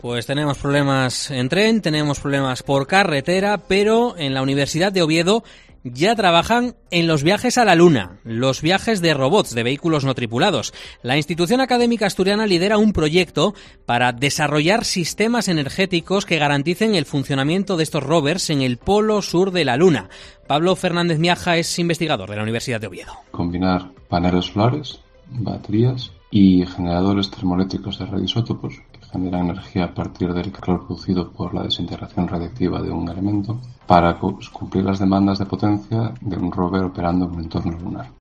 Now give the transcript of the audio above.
Pues tenemos problemas en tren, tenemos problemas por carretera, pero en la Universidad de Oviedo ya trabajan en los viajes a la Luna, los viajes de robots, de vehículos no tripulados. La institución académica asturiana lidera un proyecto para desarrollar sistemas energéticos que garanticen el funcionamiento de estos rovers en el polo sur de la Luna. Pablo Fernández Miaja es investigador de la Universidad de Oviedo. Combinar paneles solares, baterías y generadores termoeléctricos de radioisótopos que generan energía a partir del calor producido por la desintegración radiactiva de un elemento para cumplir las demandas de potencia de un rover operando en un entorno lunar.